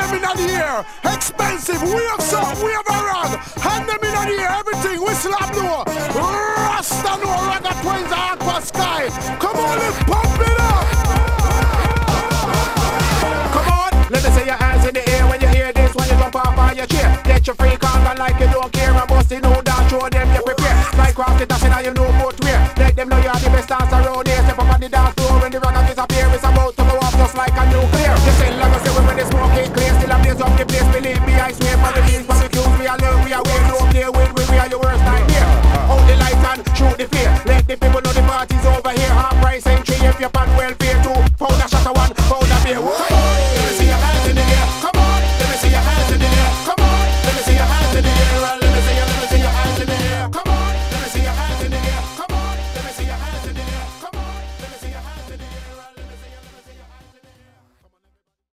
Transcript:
them in the air. Expensive, wave some, wave around. Hand them in the air, everything. Whistle up no. Rasta no, Ragga Twins, Aqua Sky. Come on, let's pump it up. Come on, let me see your hands in the air when you hear this. When you jump off on your chair, get your freak on like you don't care. And bust it out, show them you prepare. Like craft it, that's in how you know footwear. Let them know you're the best dancer